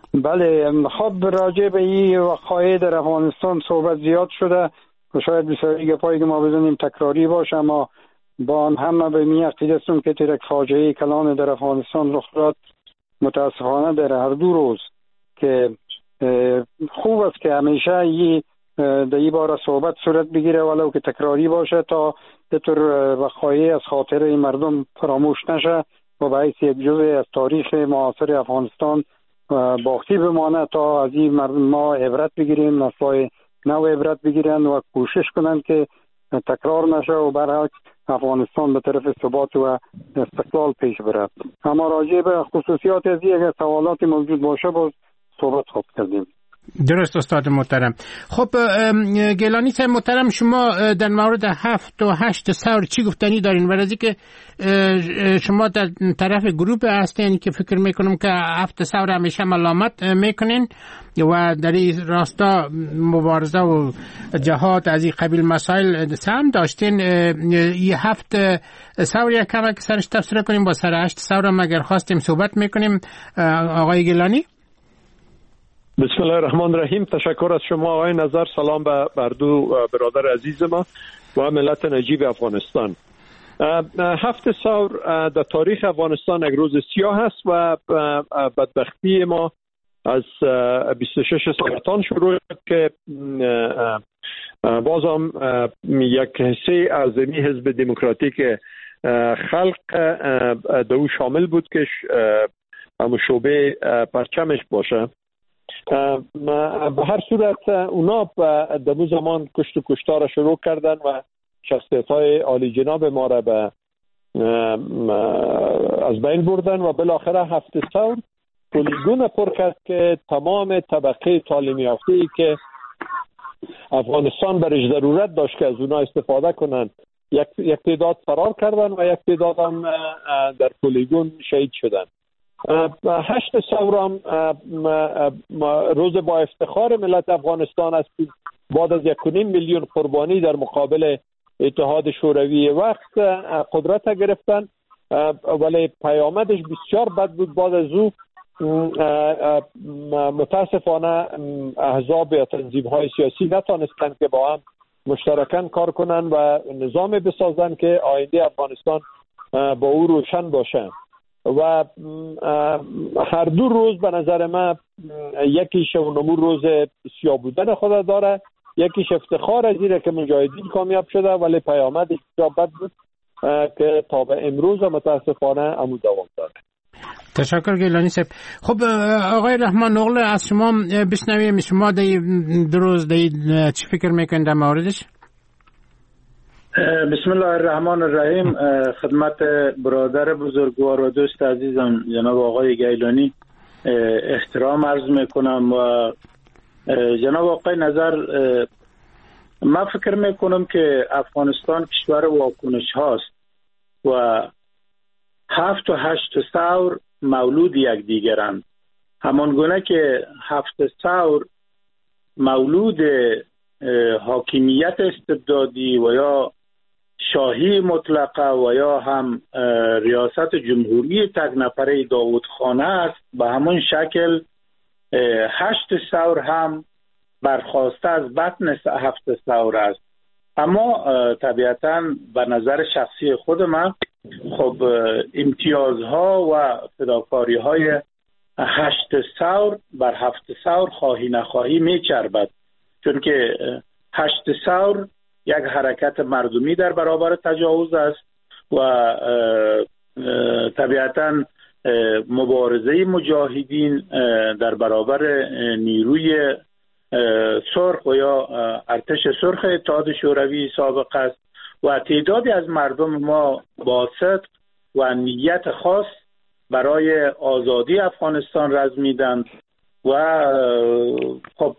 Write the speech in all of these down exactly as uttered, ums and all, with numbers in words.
بله، خب راجع به این وقایع در افغانستان صحبت زیاد شده و شاید بسیاری گپایی که ما بزنیم تکراری باشه، اما با آن همه به می عقیده هستم که ترک فاجعه کلان در افغانستان رخ داد متاسفانه در هر دو روز که خوب است که همیشه این در این باره صحبت صورت بگیره ولو که تکراری باشه تا به طور وقایع از خاطر مردم فراموش نشه و به حیث یک جزء از تاریخ معاصر افغانستان باقی بمانه تا از این مردم ما عبرت بگیریم، نسل‌های نو عبرت بگیرن و کوشش کنن که تکرار نشه و برعکس افغانستان به طرف ثبات و استقلال پیش برد. اما راجع به خصوصیات از این اگر سوالات موجود باشه باز صحبت خود کردیم. درست استاد محترم. خب گیلانی صاحب محترم، شما در مورد هفت و هشت ثور چی گفتنی دارین؟ برای که شما در طرف گروه هستین که فکر میکنم که هفت ثور همیشه ملامت میکنین و در این راستا مبارزه و جهاد از این قبیل مسائل سهم داشتین. این هفت ثور یک کم که سرش تفسیر کنیم، با سر هشت ثور مگر خواستیم صحبت میکنیم. آقای گیلانی. بسم الله الرحمن الرحیم. تشکر از شما آقای نظر. سلام به بر دو برادر عزیز ما و ملت نجیب افغانستان. هفت ثور در تاریخ افغانستان یک روز سیاه است و بدبختی ما از بیست و شش سرطان شروع شد که بازم یک حصه اعظمی حزب دموکراتیک خلق دو شامل بود که همون شعبه پرچمش باشه. به هر صورت اونا در دو زمان کشت و کشتار شروع کردن و شخصیت های عالی جناب ما را به از بین بردن و بالاخره هفت ثور پلیگون پر کرد که تمام طبقه تعلیم یافته ای که افغانستان برش ضرورت داشت که از اونا استفاده کنند یک یک تعداد فرار کردن و یک تعداد هم در پلیگون شهید شدن. هشت ثور هم روز با افتخار ملت افغانستان است. بعد از یک و نیم میلیون قربانی در مقابل اتحاد شوروی وقت قدرت گرفتن، ولی پیامدش بسیار بد بود. بعد از او متاسفانه احزاب یا تنظیم‌های سیاسی نتانستند که با هم مشترکاً کار کنن و نظام بسازن که آینده افغانستان با او روشن باشه. و هر دو روز به نظر من یکیش اونمو روز سیاه بودن خود داره، یکیش افتخار از اینه که مجاهدین کامیاب شده، ولی پیامدش بسیار بد بود که تا به امروز متاسفانه امو دوام داره. تشکر گیلانی صاحب. خب آقای رحمان نقل از شما بشنویم، شما در دو روز در چی فکر میکنید در موردش؟ بسم الله الرحمن الرحیم. خدمت برادر بزرگوار و دوست عزیزم جناب آقای گیلانی احترام عرض میکنم و جناب آقای نظر، من فکر میکنم که افغانستان کشور واکنش هاست و هفت و هشت ثور مولود یک دیگرند. همان گونه که هفت ثور مولود حاکمیت استبدادی و یا شاهی مطلقه و یا هم ریاست جمهوری تک نفره داودخانه است، به همون شکل هشت ثور هم برخواسته از بطن هفت ثور است. اما طبیعتاً به نظر شخصی خود من خب امتیازها و فداکاری‌های هشت ثور بر هفت ثور خواهی نخواهی میچربد، چون که هشت ثور یک حرکت مردمی در برابر تجاوز است و طبیعتاً مبارزه مجاهدین در برابر نیروی سرخ و یا ارتش سرخ اتحاد شوروی سابق است و تعدادی از مردم ما با صدق و نیت خاص برای آزادی افغانستان رزمیدند و خب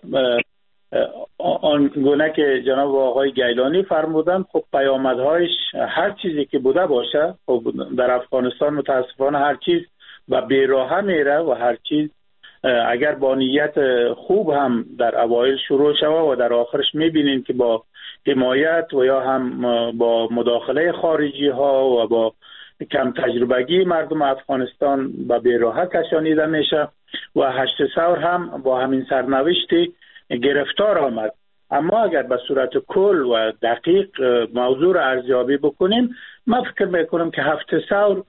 آنگونه که جناب آقای گیلانی فرمودند، خب پیامدهایش هر چیزی که بوده باشه، خب در افغانستان متاسفانه هر چیز و بیراهه میره و هر چیز اگر با نیت خوب هم در اوایل شروع شود و در آخرش میبینیم که با حمایت و یا هم با مداخله خارجی ها و با کم تجربگی مردم افغانستان به بی‌راحه کشانیده میشه و هشت ثور هم با همین سرنوشتی گرفتار آمد. اما اگر به صورت کل و دقیق موضوع را ارزیابی بکنیم، من فکر میکنم که هفت ثور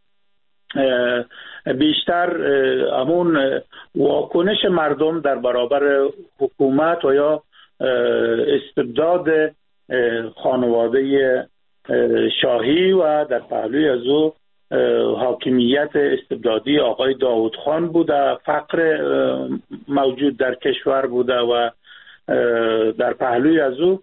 بیشتر همون واکنش مردم در برابر حکومت و یا استبداد خانواده شاهی و در پهلوی از او حاکمیت استبدادی آقای داود خان بوده، فقر موجود در کشور بوده و در پهلوی از او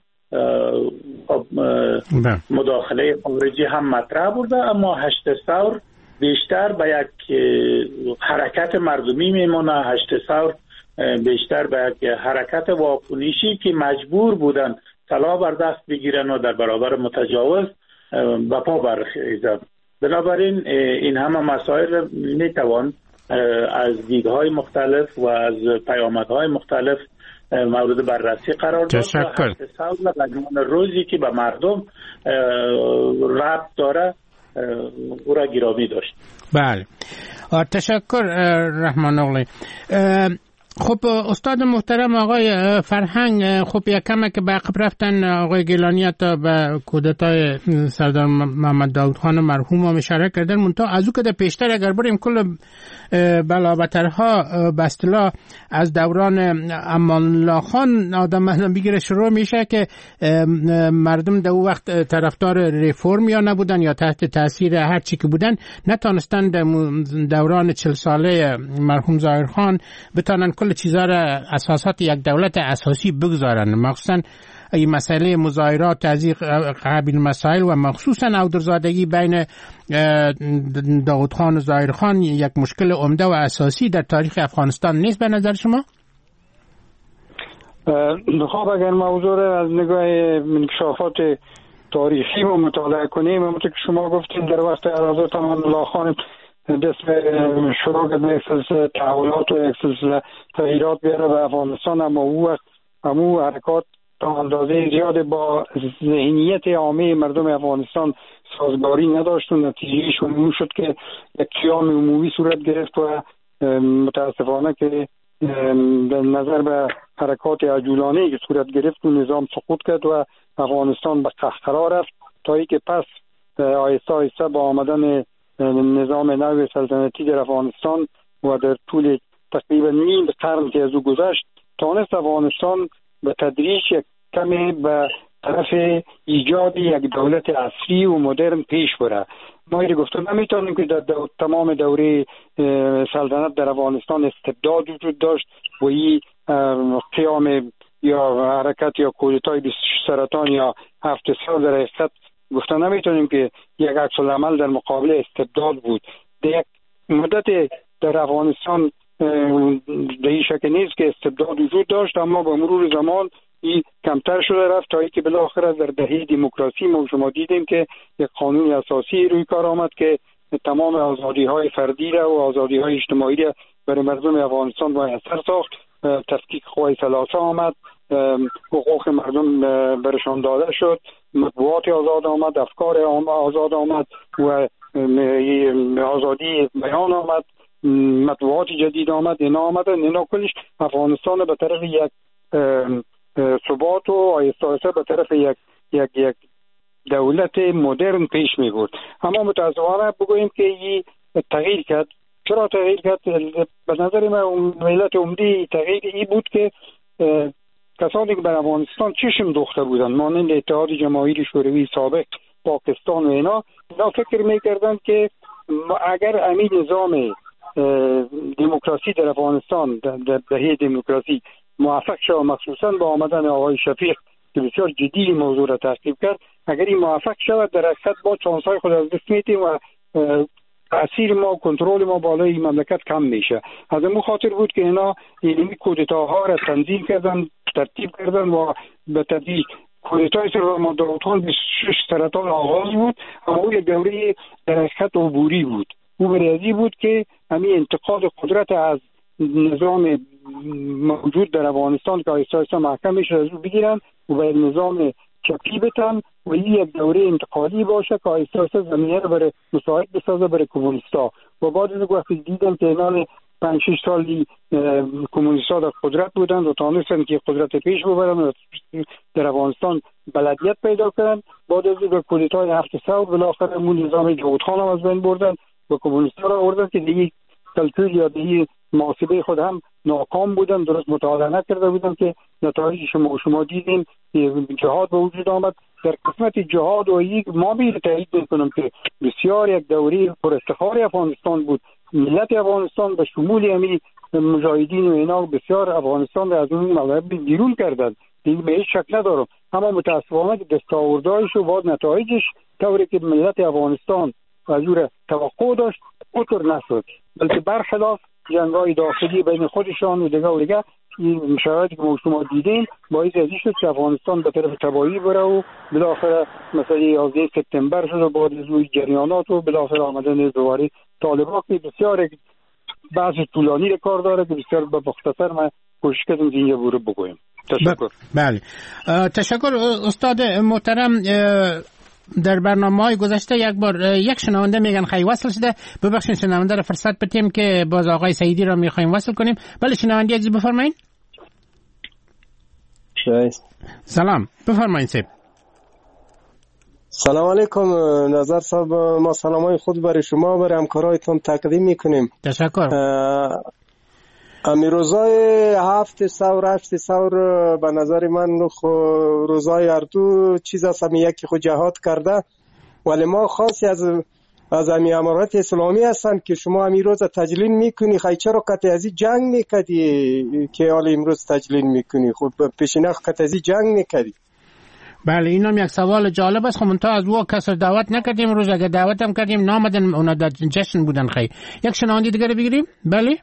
مداخله خارجی هم مطرح بوده. اما هشت ثور بیشتر به یک حرکت مردمی میمونه. هشت ثور بیشتر به یک حرکت واکنشی که مجبور بودن سلاح بر دست بگیرن و در برابر متجاوز به پا برخیزن. بنابراین این همه مسائل میتوان از دیدهای مختلف و از پیامدهای مختلف مورد بررسی قرار داد. تشکر. و روزی که به مردم ربط داره او را گرامی داشت. بله، تشکر رحمان اغلی. خب استاد محترم آقای فرهنگ، خب یک کمه که به عقب رفتن آقای گیلانی تا به کودتای سردار محمد داود خان مرحوم هم اشاره کردن، منتها از او که در پیشتر اگر بریم کل بلابترها به اصطلاح از دوران امان الله خان آدم مردم بگیره شروع میشه که مردم در او وقت طرفدار ریفورم یا نبودن یا تحت تاثیر هر چی که بودن، نتانستن در دوران چل ساله مرحوم ظاهر خان بتانن کل چیزا را اساسات یک دولت اساسی بگذارن، مخصوصا این مسئله مظاهرات از این قبیل مسائل و مخصوصا اودرزادگی بین داود خان و ظاهر خان یک مشکل عمده و اساسی در تاریخ افغانستان نیست به نظر شما؟ خب اگر موضوع را از نگاه انکشافات تاریخی و مطالعه کنیم، همونطور که شما گفتید در وقت حضرت امان الله خان دست شروع کرد یک سلسله تحولات و یک سلسله تغییرات بیاره به افغانستان، اما او وقت همو حرکات تا اندازه زیاد با ذهنیت عامه مردم افغانستان سازگاری نداشت و نتیجهش اون شد که یک قیام عمومی صورت گرفت و متاسفانه که در نظر به حرکات عجولانه که صورت گرفت و نظام سقوط کرد و افغانستان به قهقرا رفت تا اینکه پس آهسته آهسته با آمدن نظام نو سلطنتی در افغانستان و در طول تقریبا نیم قرن که از او گذشت تانست افغانستان به تدریج یک کمی به طرف ایجاد یک دولت اصلی و مدرن پیش بره. ما اینو گفتم نمیتونیم که در دو... تمام دوره سلطنت در افغانستان استبداد وجود داشت و این قیام یا حرکت یا کودتای سرطان یا هفت سال در حقیقت گفتن نمیتونیم که یک عکس العمل در مقابل استبداد بود. در یک مدت در افغانستان در این شکل نیست که استبداد وجود داشت، اما با مرور زمان این کمتر شده رفت تا اینکه بالاخره در دهه دموکراسی ما شما دیدیم که یک قانون اساسی روی کار آمد که تمام آزادی های فردی را و آزادی های اجتماعی را برای مردم افغانستان میسر ساخت. تفکیک قوای ثلاثه آمد، حقوق مردم برشان داده شد، مطبوعات آزاد آمد، افکار آزاد آمد و آزادی بیان آمد، مطبوعات جدید آمد. اینا آمد اینا کلش افغانستان به طرف یک ثبات و آهسته آهسته به طرف یک یک یک دولت مدرن پیش می برد. اما متاسفانه بگوییم که این تغییر کرد. چرا تغییر کرد؟ به نظر من علت عمده تغییر این بود که کسانی که بر افغانستان چشم دوخته بودند مانند اتحاد جماهیر شوروی سابق، پاکستان و اینا اینا فکر میکردند که اگر همین نظام دموکراسی در افغانستان در دهه دموکراسی موفق شد، مخصوصا با آمدن آقای شفیق که بسیار جدی موضوع را تعقیب کرد، اگر این موفق شود در حقیقت با چانس‌های خود از دست میدیم و تأثیر ما و کنترل ما بالای این مملکت کم میشه. از این خاطر بود که اینا این کودتاها را تنظیم کردن، ترتیب کردن و به تدریج کودتای سردار محمد داود خان بیست و شش سرطان آغاز بود، اما او یک دوره در حقیقت عبوری بود. او برای بود که همین انتقاد قدرت از نظام موجود در افغانستان که آهسته آهسته محکم میشه از او بگیرن و به نظام چپی بتن و این یک دوره انتقالی باشه که آیسته آیسته زمینه رو برای مساعد بسازه برای کمونیستا. و بعد از وقتی دیدم که اینا پنج شش سالی کمونیست‌ها در قدرت بودند و تانستند که قدرت پیش ببرند و در افغانستان بلدیت پیدا کردند، بعد از این کودتای هفت ثور بالاخره اون نظام جاود خان هم از بین بردن و کمونیست‌ها را آوردن که دیگه کلکول یا دیگه محاسبه خود هم ناکام بودن، درست مطالعه نکرده بودن که نتایج شما شما دیدین جهاد به وجود آمد. در قسمت جهاد و یک ما بیل تایید میکنم که بسیار یک دوره پر افتخار افغانستان بود. ملت افغانستان به شمول امی مجاهدین و اینا بسیار افغانستان را از اون ملت بیرون کردند، دیگه به هیچ شک ندارم. اما متاسفانه که دستاوردهایش و بعد نتایجش طوری که ملت افغانستان از اون توقع داشت اونطور نشد، بلکه برخلاف جنگ‌های داخلی بین خودشان و دیگه و دیگه این شرایطی که ما شما دیدین باعث ازی شد که افغانستان به طرف تباهی بره و بالاخره مثلا یازده سپتامبر شد و بعد از اون جریانات و بالاخره آمدن دوباره طالبان که بسیار بحث طولانی رو کار داره که بسیار به مختصر من کوشش کردم اینجا برو بگویم. تشکر. بله تشکر استاد محترم. در برنامه‌های گذشته یک بار یک شنونده میگن خیلی وصل شده، ببخشید شنونده را فرصت بدیم که باز آقای سعیدی را میخوایم وصل کنیم. بله شنونده عزیز بفرمایید. سلام بفرمایید سید. سلام علیکم نظر صاحب، ما سلامای خود برای شما برای همکارایتون تقدیم میکنیم. تشکر. امی روزای هفت سور هفت سور به نظر من روزای هر دو چیز است، همی یکی خود جهاد کرده، ولی ما خاصی از از امی امارات اسلامی هستن که شما امی روز تجلیل میکنی، خیلی چرا قطع ازی جنگ میکدی که حال امروز تجلیل میکنی؟ خب پیشینخ قطع ازی جنگ میکدی. بله این هم یک سوال جالب است. خب منتها از او کسر دعوت نکردیم، روز اگر دعوت هم کردیم نامدن، اونا در جشن بودن. خیلی یک شنونده دیگر بگیریم. بله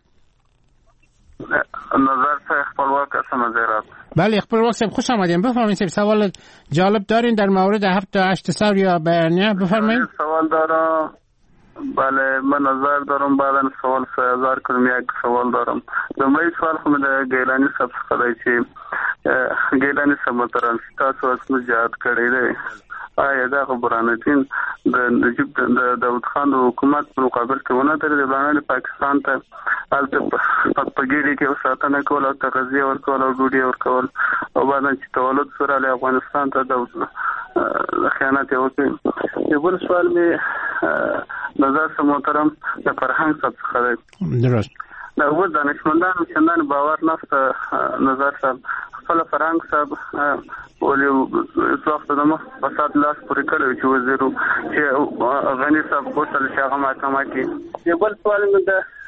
نظر سے خپلواک هستم از هرات. بله خپلواک صاحب خوش آمدین. بفرمایید صاحب سوال جالب دارین در مورد هفت هشت سور یا بیانیه؟ بفرمایید. سوال دارم. بله من نظر دارم بعدا سوال سه هزار کنم. یک سوال دارم. دومای سوال خو د ګیلانی صاحب څخه دی چې ګیلانی صاحب محترم تاسو اسمه جهاد کړی دی، آیا دا برهانالدین د نجیب د داود خان د حکومت په مقابل کې ونه درېد؟ باندې پاکستان ته هلته په ګیډي کې ساتنه کول او تغذیه ورکول او ډوډۍ ورکول او بعد چې تولد سره له افغانستان ته د خیانت وکړي. یو بل سوال می نظر صاحب محترم د فرهنګ صاحب څخه دی. درست. دا و دانشمندانو چندان باور نشته نظر صاحب خپل فرهنګ صاحب ولې څوخت د مخ فساد لاس پورې کړو چې وزیرو چې غنی صاحب کوتل چې هغه محکمه کې. یو بل سوال مې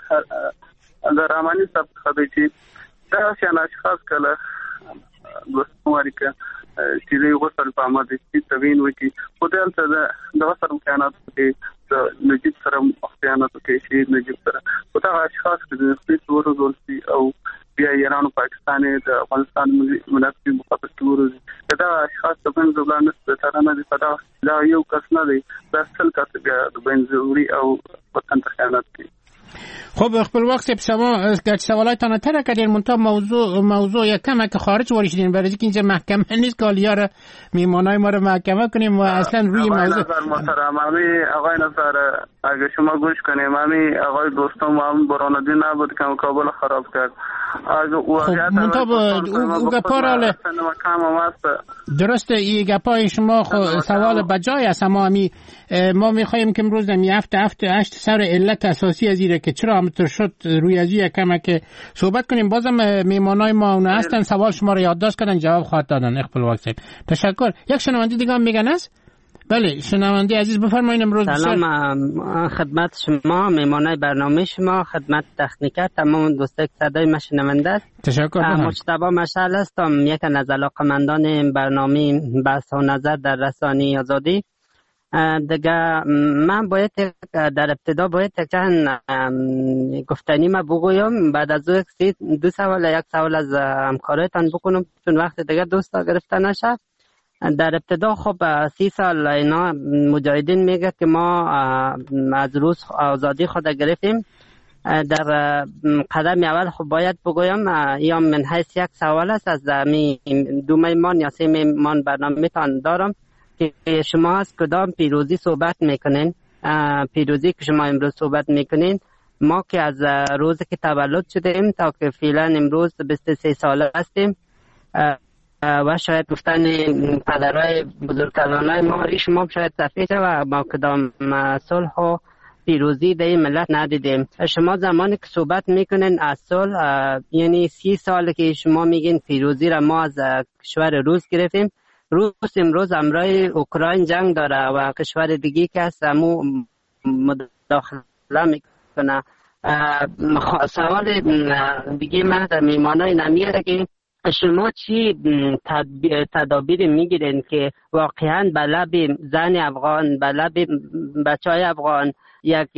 د د رامانی صاحب څخه دی چې دا چې اشخاص کله ګوستواري کې چې دوی غسل په عامه دي چې توین وکړي خو دلته د غسل امکانات کې د نجیب سره خیانت کوي چې نجیب سره خو دا اشخاص چې د خپل ورزول سي او بیا ایران او پاکستان د افغانستان منافع مخابط ورزي دا اشخاص د بین ځوړان ستاره نه دي، دا دا یو کس نه دی، دا اصل کس بیا د بین ځوړي او وطن ته خیانت کوي. خب خپل وقت شما گرچه سوالایتان تر کردین منتها موضوع موضوع یکم که خارج وریدین برای اینکه اینجا محکمه نیست که حالا میمانای ما رو محکمه کنیم و اصلا روی موضوع محترم امی آقای نصر اگه شما گوش کنیم امی آقای دوستم هم برهانالدین نبود که کابل خراب کرد. خب منتها او گپاراله درسته ای گپای شما سوال بجای است، اما امی ما میخواییم که امروز می هفته هفته هشت سر علت اساسی از ایره که چرا همطور شد روی از یک کمه که صحبت کنیم. بازم میمانای ما اونه هستن سوال شما رو یادداشت کردن جواب خواهد دادن. اقبال واکسیم تشکر. یک شنونده دیگه هم میگن است. بله شنونده عزیز بفرمایید. امروز سلام خدمت شما میمانای برنامه شما، خدمت تکنیکر، تمام دوستان که صدای ما شنونده است. تشکر. مجتبی مشعل هستم، یک از علاقه‌مندان برنامه بحث و نظر در رسانه آزادی. دیگه من باید در ابتدا باید چند گفتنی ما بگویم، بعد از دو سوال یک سوال از همکارتان بکنم چون وقت دیگه دوستا گرفته نشه. در ابتدا خب سی سال اینا مجاهدین میگه که ما از روز آزادی خود گرفتیم، در قدم اول خب باید بگویم یا من حیث یک سوال است از می دو میمان یا سه میمان برنامه تان دارم که شما از کدام پیروزی صحبت میکنین. پیروزی که شما امروز صحبت میکنین، ما که از روز که تولد شدیم تا که فعلا امروز بیست و سه ساله هستیم و شاید گفتن پدرای بزرگترانای ما شما شاید تفریح و ما کدام صلح و پیروزی در این ملت ندیدیم. شما زمانی که صحبت میکنین از صلح، یعنی سی سال که شما میگین پیروزی را ما از کشور روس گرفتیم. روس امروز همراه اوکراین جنگ داره و کشور دیگه که هست همو مداخله میکنه. سوال دیگه من در میمانای نمیاره که شما چی تدابیر میگیرین که واقعا به لب زن افغان، به لب بچه های افغان یک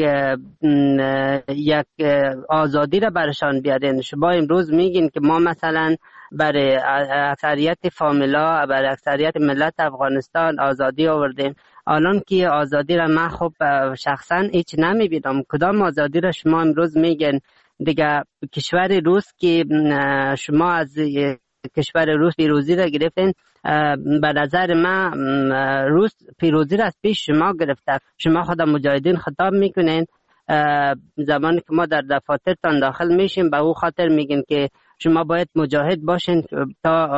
یک آزادی را برشان بیارین؟ شما امروز میگین که ما مثلا برای اکثریت فامیلا، برای اکثریت ملت افغانستان آزادی آوردیم. الان که آزادی را من خب شخصا هیچ نمیبینم. کدام آزادی را شما امروز میگن؟ دیگه کشور روس که شما از کشور روس پیروزی را گرفتین، به نظر من روس پیروزی را از پیش شما گرفته. شما خود مجاهدین خطاب میکنین، زمانی که ما در دفاترتان داخل میشیم به او خاطر میگین که شما باید مجاهد باشین تا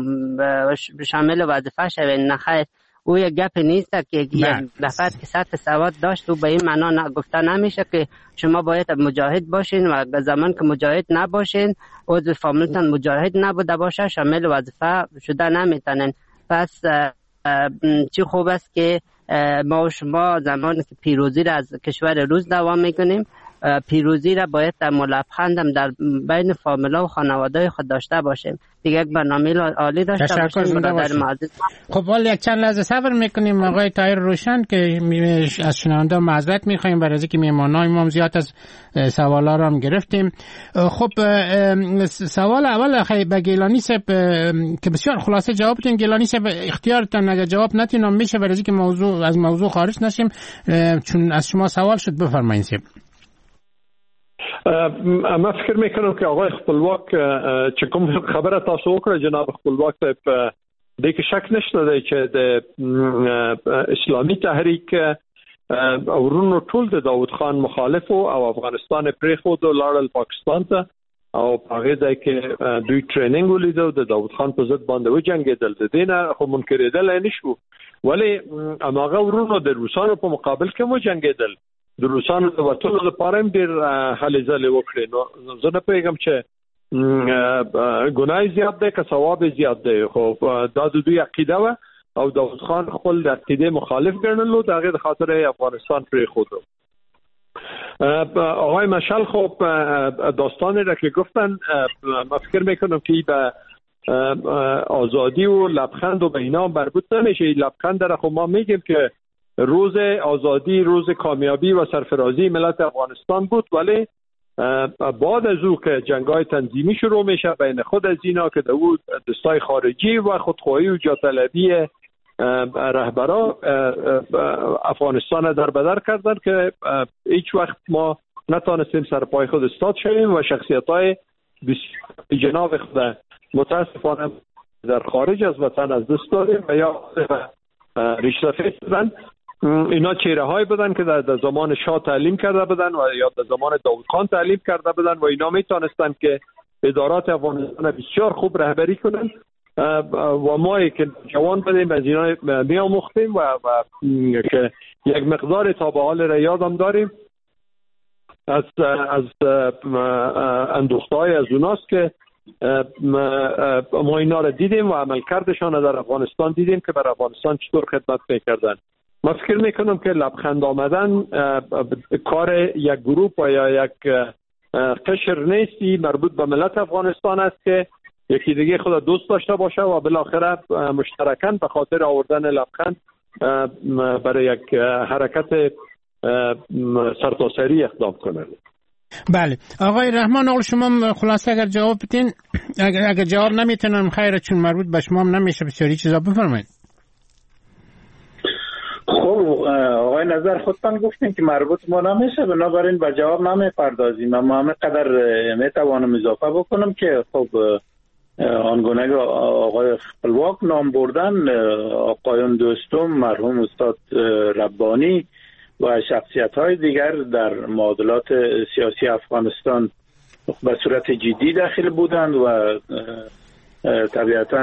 شامل وظیفه شوین. نخیر، او یک گپ نیست که یک نفر که سطح سواد داشت و به این معنا گفته نمیشه که شما باید مجاهد باشین و زمان که مجاهد نباشین، عضو فامیلتان مجاهد نبوده باشه، شامل وظیفه شده نمیتونن. پس چی خوب است که ما و شما زمانی که پیروزی را از کشور روس دوام میکنیم، پیروزی را باید در ملبخندم در بین فامیلا و خانواده خود داشته باشیم. دیگه یک برنامه عالی داشته باشیم. برادر معزز، خب ولی یک چند لحظه صبر میکنیم آقای طاهر روشن که از شنونده معذرت میخوایم برای اینکه میهمانای ما زیاد از سوالا رو هم گرفتیم. خب سوال اول خیلی به گیلانی صاحب که بسیار خلاصه جواب بدین. گیلانی صاحب اختیارتان، اگه جواب ندین میشه برای اینکه موضوع از موضوع خارج نشیم، چون از شما سوال شد. بفرمایید صاحب. ما فکر میکنم که آقای خپلواک چې کوم خبره تاسو وکړه جناب خپلواک صاحب، د کې شک نشته دی چې د اسلامي تحریک ورونو ټول د داود خان مخالف او افغانستان پریخود او لاړل پاکستان ته او په هغه ځای کې دوی ټریننګ ولیدو، د داود خان په ضد باندې وجنګېدل. د دې نه خو منکرېدل نه شو، ولی هغه ورونو د روسانو په مقابل کې وجنګېدل. د روسانو د وټولو لپاره هم ډېر هلې ځلې وکړې. نو زه نه پوهېږم چې ګناه زیات دی که ثواب زیات دی، خو دا د دوی عقیده وه او داود خان خپل د عقیدې مخالف ګڼلو، د هغې د خاطر افغانستان پرېښودو. آقای مشعل خب داستانی را که گفتن، من فکر میکنم که به آزادی و لبخند و به اینا مربوط نمیشه. لبخند را خب ما میگیم که روز آزادی، روز کامیابی و سرفرازی ملت افغانستان بود، ولی بعد از او که جنگ‌های تنظیمی شروع میشه بین خود از اینا که داود دستای خارجی و خودخواهی و جاطلبی رهبرا افغانستان در بدر کردن که هیچ وقت ما نتانستیم سر پای خود استاد شویم و شخصیت‌های جناب خود متاسفانه در خارج از وطن از دست دادیم و یا ریشتفه شدن. اینا چهره های بودن که در زمان شاه تعلیم کرده بودن و یا در زمان داود خان تعلیم کرده بودن و اینا میتونستن که ادارات افغانستان بسیار خوب رهبری کنن و ما که جوان بودیم از اینا میاموختیم و, و که یک مقدار تا به حال را یادم داریم از از اندوختهای از اوناست که ما اینا را دیدیم و عملکردشان در افغانستان دیدیم که بر افغانستان چطور خدمت میکردن. من فکر میکنم که لبخند آمدن کار یک گروه و یا یک قشر نیستی، مربوط به ملت افغانستان است که یکی دیگه خود دوست داشته باشه و بالاخره مشترکاً به خاطر آوردن لبخند برای یک حرکت سرتاسری اقدام کنند. بله آقای رحمان، اول شما خلاصه اگر جواب بدین، اگر, اگر جواب نمیتونم خیره چون مربوط به شما هم نمیشه بسیاری چیزا بفرمایید. خب خب آقای نظر خودتان گفتین که مربوط ما نمیشه، بنابراین به جواب نمیپردازیم، اما همه قدر میتوانم اضافه بکنم که خب آنگونه آقای خپلواک نام بردن، آقایون دوستم، مرحوم استاد ربانی و شخصیت های دیگر در معادلات سیاسی افغانستان به صورت جدی داخل بودند و طبیعتا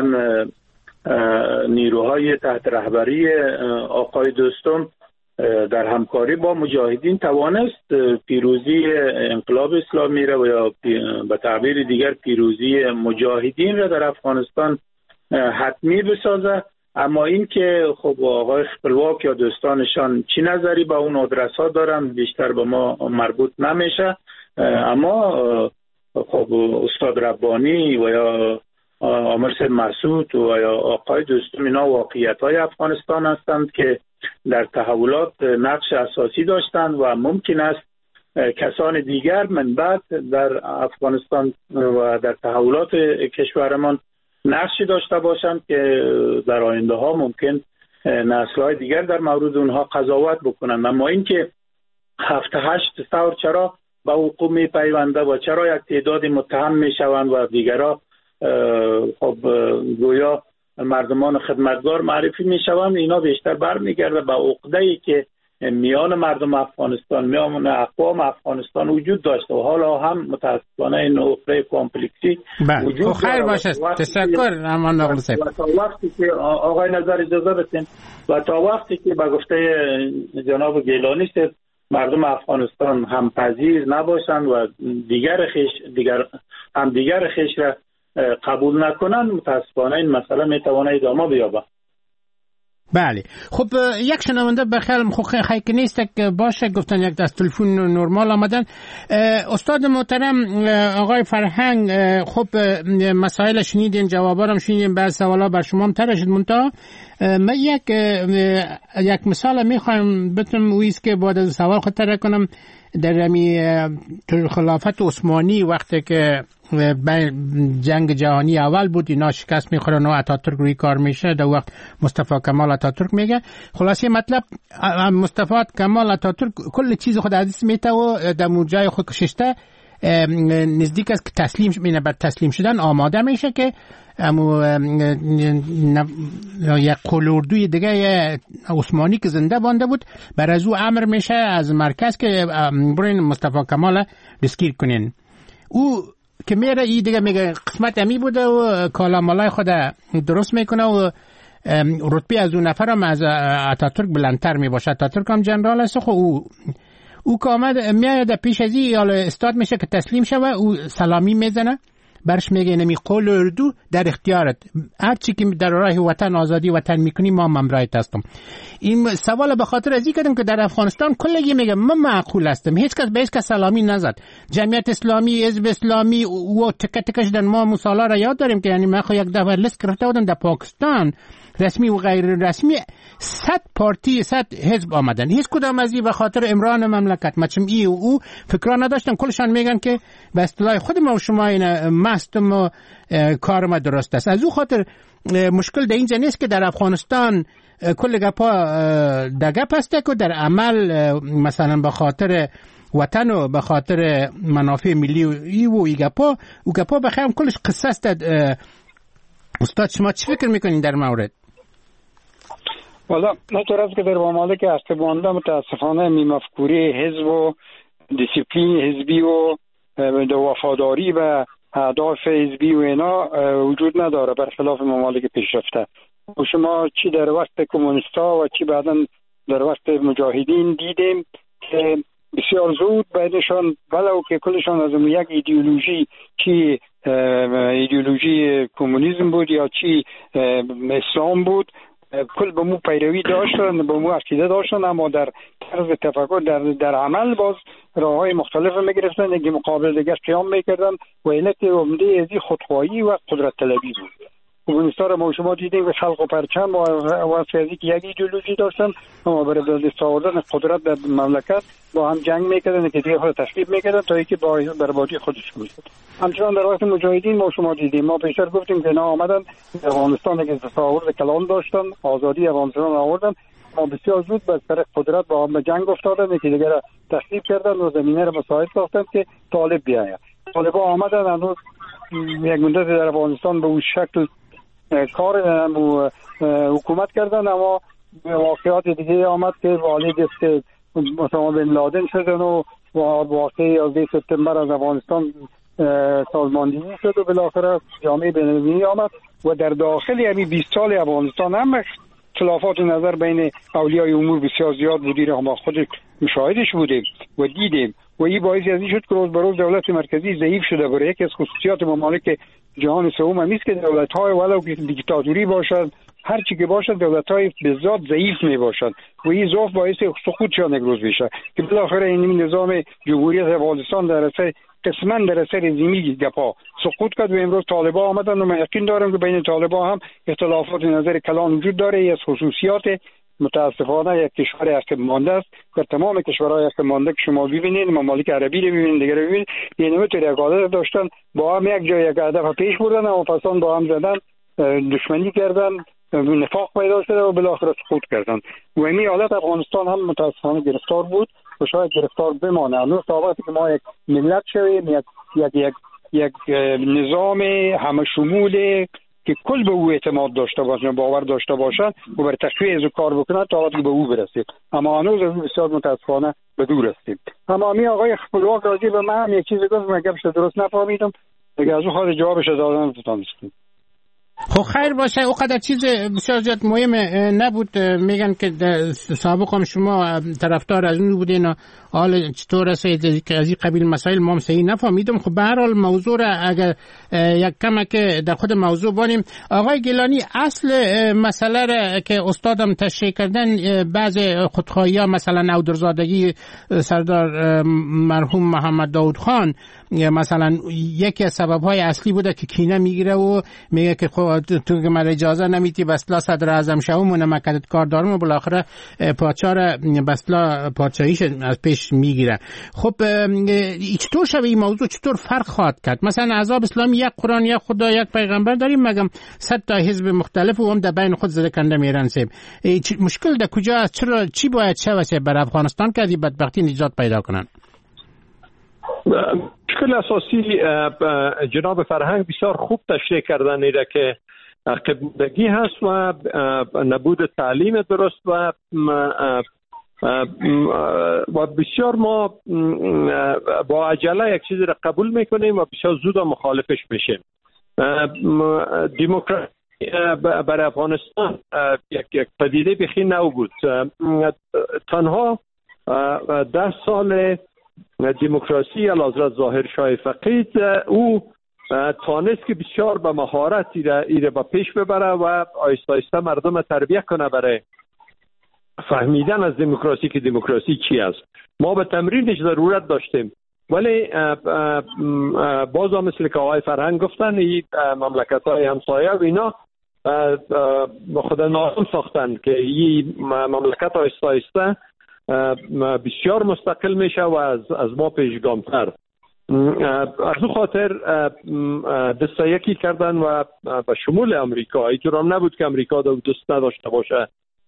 نیروهای تحت رهبری آقای دوستم در همکاری با مجاهدین توانست پیروزی انقلاب اسلامی را و یا به تعبیر دیگر پیروزی مجاهدین را در افغانستان حتمی بسازه. اما این که خب آقای خپلواک یا دوستانشان چی نظری به اون آدرس ها دارن بیشتر به ما مربوط نمیشه. اما خب استاد ربانی و یا عامر سید مسعود و یا آقای دوستم اینا واقعیت های افغانستان هستند که در تحولات نقش اساسی داشتند و ممکن است کسان دیگر من بعد در افغانستان و در تحولات کشورمان نقشی داشته باشند که در آینده ها ممکن نسل‌های دیگر در مورد اونها قضاوت بکنند. اما اینکه هفت هشت ثور چرا به حقوق می پیونده و چرا یک تعداد متهم می شوند و دیگرها خب گویا مردمان خدمتگار معرفی می شوند، اینا بیشتر برمیگرده به عقده‌ای که میان مردم افغانستان، میان اقوام افغانستان وجود داشته و حالا هم متاسفانه این عقده کامپلکسی وجود داره. خیر باشه، تشکر امان نقل صاحب. و تا وقتی که آقای نظر اجازه بدین و تا وقتی که به گفته جناب گیلانی است مردم افغانستان هم پذیر نباشند و دیگر خیش دیگر هم دیگر خیش را قبول نکنند، متاسفانه این مسئله میتونه ادامه بیابه. بله خب یک شنونده بخیر خب خیلی نیست که باشه گفتن یک دست تلفن نرمال آمدن. استاد محترم آقای فرهنگ، خب مسائل شنیدین، جوابا هم شنیدین، بعض سوالا بر شما هم طرح شد. منتها من یک یک مثال میخوایم بتونم ویست که بعد از سوال خود طرح کنم. در امی خلافت عثمانی وقتی که جنگ جهانی اول بود اینا شکست میخورن و اتاتورک روی کار میشه، در وقت مصطفی کمال اتاتورک میگه. خلاصه مطلب مصطفی کمال اتاتورک کل چیز خود عزیز میته و در موجای خود کششته نزدیک است که تسلیم مینه بعد تسلیم شدن آماده میشه که امو یک قلوردوی دیگه عثمانی که زنده بانده بود بر از او امر میشه از مرکز که برین مصطفی کمال دستگیر کنین. او که میره ای دیگه میگه قسمت امی بوده و کالامالای خود درست میکنه و رتبه از اون نفر هم از اتاتورک بلندتر میباشه. اتاتورک هم جنرال است. خب او او که آمد میاد پیش از این حالا استاد میشه که تسلیم شوه، او سلامی میزنه برش میگه نمی قول اردو در اختیارت، هر چی که در راه وطن آزادی وطن میکنی ما ممرایت هستم. این سوال به خاطر از این کردم که در افغانستان کلگی میگه من معقول هستم، هیچ کس به هیچ کس سلامی نزد. جمعیت اسلامی، حزب اسلامی و تک تکش در ما مسالا را یاد داریم که یعنی من خو یک دفعه لیست گرفته بودم در پاکستان رسمی و غیر رسمی صد پارتی صد حزب آمدن، هیچ کدام از این به خاطر امران مملکت مچم ای و او فکر نداشتن. کلشان میگن که به اصطلاح خود ما و شما این مستم و کار ما درست است. از او خاطر مشکل در اینجا نیست که در افغانستان کل گپا در گپ هسته که در عمل مثلا به خاطر وطن و به خاطر منافع ملی و ای و ای گپا او گپا بخیرم کلش قصه است. استاد شما چی فکر میکنین در مورد؟ والا نطور است که در ممالک استبانده متاسفانه می مفکوری حزب و دیسیپلین حزبی و وفاداری و اهداف حزبی و اینا وجود نداره برخلاف ممالک پیشرفته. و شما چی در وقت کمونیستا و چی بعدا در وقت مجاهدین دیدیم که بسیار زود بینشان ولو که کلشان از یک ایدئولوژی چی ایدئولوژی کمونیسم بود یا چی اسلام بود کل به مو پیروی داشتن، به مو عقیده داشتن، اما در طرز تفکر در در عمل باز راههای مختلف میگرفتن، یکی مقابل دیگه قیام میکردن و علت عمده از خودخواهی و قدرت طلبی بود. کمونیستا را ما شما دیدیم که خلق و پرچم و واسه که یک ایدئولوژی داشتن اما برای دست آوردن قدرت در مملکت با هم جنگ میکردن که دیگه خود تشکیل میکردن تا اینکه با بربادی خودش میشد. همچنان در وقت مجاهدین ما شما دیدیم، ما پیشتر گفتیم که اینا آمدن افغانستان که تصاور کلان داشتن، آزادی افغانستان آوردن، ما بسیار زود به سر قدرت با هم به جنگ افتادن که دیگر تخریب کردن و زمینه را مساعد ساختن که طالب بیاید. طالب آمدن هنوز یک مدت در افغانستان به اون شکل کار و حکومت کردن، اما واقعات دیگه آمد که والی دست اسامه بن لادن شدن و واقعی یازده سپتامبر از افغانستان سازماندهی شد و بالاخره جامعه بین‌المللی آمد و در داخل همین بیست سال افغانستان هم خلافات نظر بین اولیای امور بسیار زیاد بودی را ما خود مشاهدش بودیم و دیدیم و این باعث از این شد که روز به روز دولت مرکزی ضعیف شده. برای یکی از خصوصیات ممالک جهان سوم هم است که دولت‌های ولو که دیکتاتوری باشد هر چی که باشد دولت‌های به ذات ضعیف میباشد و این ضعف باعث سقوطشان یک روز میشه که بالاخره این نظام جمهوریت افغانستان در اثر قسما در اثر زمینی گپا سقوط کرد و امروز طالبان آمدن و من یقین دارم که بین طالبان هم اختلافات نظر کلان وجود داره. از خصوصیات متاسفانه یک کشور عقب مانده است. در تمام کشورهای عقب مانده که شما ببینید، ممالک عربی رو ببینید، دیگه رو ببینید، یعنی نوع یک عادت داشتن با هم یک جای یک هدف پیش بردن و پسان با هم زدن، دشمنی کردن، نفاق پیدا شده و بالاخره سقوط کردن و این حالت افغانستان هم متاسفانه گرفتار بود و شاید گرفتار بمانه. هنوز تا وقتی که ما یک ملت شویم، یک یک یک یک نظام همه شمول که کل به او اعتماد داشته باشن، باور داشته باشن و بر تقویت از کار بکنن تا وقتی به او برسید، اما هنوز از بسیار متاسفانه به دور هستیم. اما همین آقای خپلواک راجع به من یک چیزی گفت، من گپش درست نفهمیدم، دیگه از اون خاطر جوابش دادم نتونستم. خب خیر باشه، او قدر چیز بسیار زیاد مهم نبود. میگن که سابق هم شما طرفدار از اون بودین و حال چطور است که از این قبیل مسائل ما هم صحیح نفهمیدم. خب به هر حال موضوع را اگر یک کمک در خود موضوع بانیم، آقای گیلانی اصل مسئله را که استادم تشریح کردن، بعض خودخواهی ها مثلا اودرزادگی سردار مرحوم محمد داود خان مثلا یکی از سبب‌های اصلی بوده که کینه میگیره و میگه که خب تو که من اجازه نمیدی بسلا صدر اعظم شوم و نمکدت کار دارم و بالاخره پادشاه بسلا پادشاهیش از پیش میگیره. خب چطور شبیه این موضوع چطور فرق خواهد کرد؟ مثلا عذاب اسلامی یک قرآن، یک خدا، یک پیغمبر داریم، مگم صد تا حزب مختلف و هم در بین خود زده کنده میرن سیم. مشکل در کجا است؟ چرا چی باید شوه بر افغانستان که از این بدبختی نجات پیدا کنن؟ مشکل اساسی جناب فرهنگ بسیار خوب تشریح کردن ایره که عقب‌ماندگی هست و نبود تعلیم درست و و بسیار ما با عجله یک چیزی را قبول میکنیم و بسیار زود مخالفش میشیم. دموکراسی برای افغانستان یک یک پدیده بخی نو بود. تنها ده سال دموکراسی اعلیحضرت ظاهر شاه فقید او تانست که بسیار به مهارت ایره با پیش ببره و آیسته آیسته مردم تربیت کنه برای فهمیدن از دموکراسی که دموکراسی چی است. ما به تمرینش ضرورت داشتیم، ولی باز هم مثل که آقای فرهنگ گفتن این مملکت های همسایه و اینا خدا ناظم ساختن که این مملکت آیسته آیسته بسیار مستقل میشه و از از ما پیشگامتر. از اون خاطر دسته یکی کردن و به شمول امریکا، اینطور هم نبود که امریکا دوست نداشته باشه.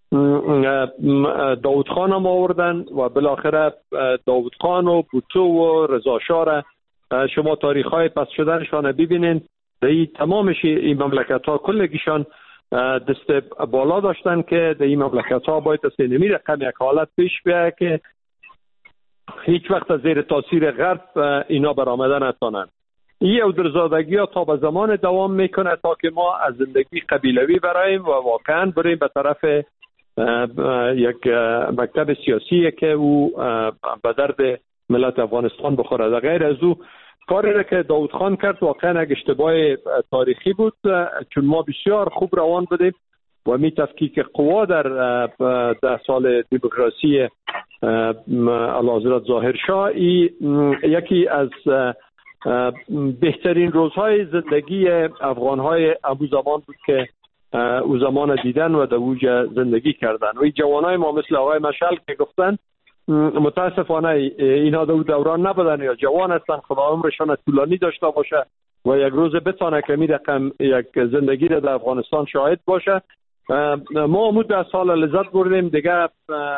داود خان هم آوردن و بالاخره داود خان و بوتو و رضا شاه را شما تاریخ های پس شدنشان ببینین، در این تمامش این مملکت ها کلگیشان دست بالا داشتن که در این مملکت ها باید از نمی رقم یک حالت پیش بیاید که هیچ وقت از زیر تاثیر غرب اینا برآمده نتونن. این اودرزادگی ها تا به زمان دوام میکنه تا که ما از زندگی قبیلوی برایم و واقعا بریم به طرف یک مکتب سیاسی که او به درد ملت افغانستان بخوره. در غیر از او کاری را که داود خان کرد واقعا یک اشتباه تاریخی بود، چون ما بسیار خوب روان بودیم و می تفکیک قوا در ده سال دموکراسی اعلیحضرت ظاهر شاه یکی از بهترین روزهای زندگی افغانهای ابو زمان بود که او زمان دیدن و در اوج زندگی کردن. و این جوانای ما مثل آقای مشعل که گفتن متاسفانه اینا در دوران نبودن یا جوان هستن، خدا عمرشان طولانی داشته باشه و یک روز بتانه که می رقم یک زندگی در افغانستان شاهد باشه. ما همون ده سال لذت بردیم دیگه،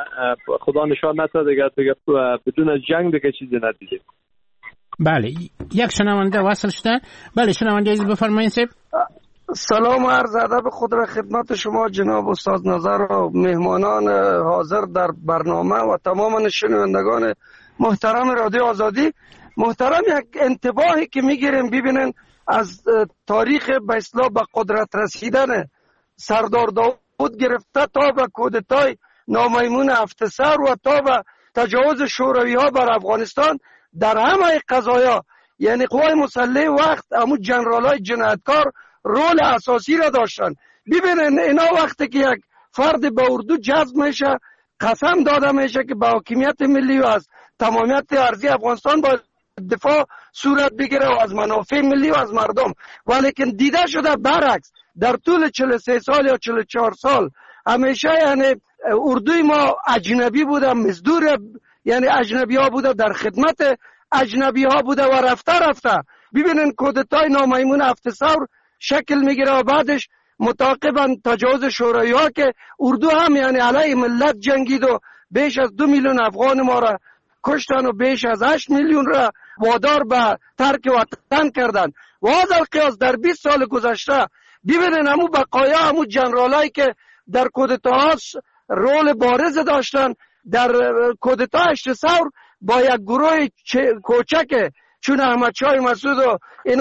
خدا نشان نده دیگه دیگه بدون جنگ دیگه چیزی ندیدیم. بله یک شنونده وصل شده. بله شنونده عزیز بفرمایید. سب سلام و عرض ادب خود را خدمت شما جناب استاد نظر و مهمانان حاضر در برنامه و تمام شنوندگان محترم رادیو آزادی. محترم، یک انتباهی که میگیریم ببینن از تاریخ به اصطلاح به قدرت رسیدن سردار داوود گرفته تا به کودتای نامیمون افتصر و تا به تجاوز شوروی ها بر افغانستان، در همه قضایا یعنی قوای مسلح وقت همو جنرال های جنایتکار رول اساسی را داشتن. ببینن اینا وقتی که یک فرد به اردو جذب میشه قسم داده میشه که به حاکمیت ملی و از تمامیت ارضی افغانستان با دفاع صورت بگیره و از منافع ملی و از مردم، ولیکن دیده شده برعکس در طول چهل و سه سال یا چهل و چهار سال همیشه یعنی اردوی ما اجنبی بوده، مزدور یعنی اجنبی ها بوده، در خدمت اجنبی ها بوده و رفته رفته ببینن کودتای نامیمون افتصر شکل میگیره و بعدش متعاقبا تجاوز شوروی ها که اردو هم یعنی علیه ملت جنگید و بیش از دو میلیون افغان ما را کشتن و بیش از هشت میلیون را وادار به ترک وطن کردن. و از القیاس در بیست سال گذشته ببینن همو بقایا همو جنرالایی که در کودتاها رول بارز داشتن در کودتا هشت ثور با یک گروه کوچک چون احمد شاه مسعود و این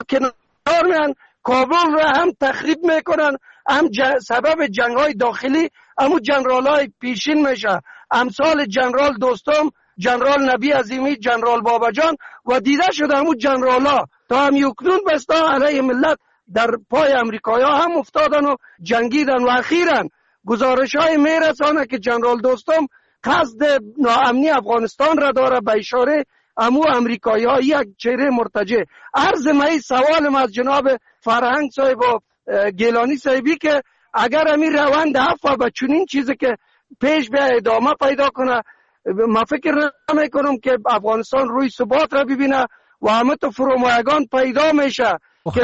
کنار میان کابل را هم تخریب میکنن، هم جن... سبب جنگ های داخلی همو جنرال های پیشین میشه، امثال جنرال دوستم، جنرال نبی عظیمی، جنرال بابجان و دیده شده همو جنرال ها تا هم یکنون بستا علیه ملت در پای امریکایی ها هم افتادن و جنگیدن و اخیرا گزارش های میرسانه که جنرال دوستم قصد ناامنی افغانستان را داره به اشاره امو امریکایی ها یک چهره مرتجع. عرض مایی سوالم از جناب فرهنگ صاحب و گیلانی صاحبی که اگر امیر روند افوا به چنین چیزی که پیش به ادامه پیدا کنه، ما فکر نمیکنم که افغانستان روی ثبات را ببینه و همه تو فرومایگان پیدا میشه که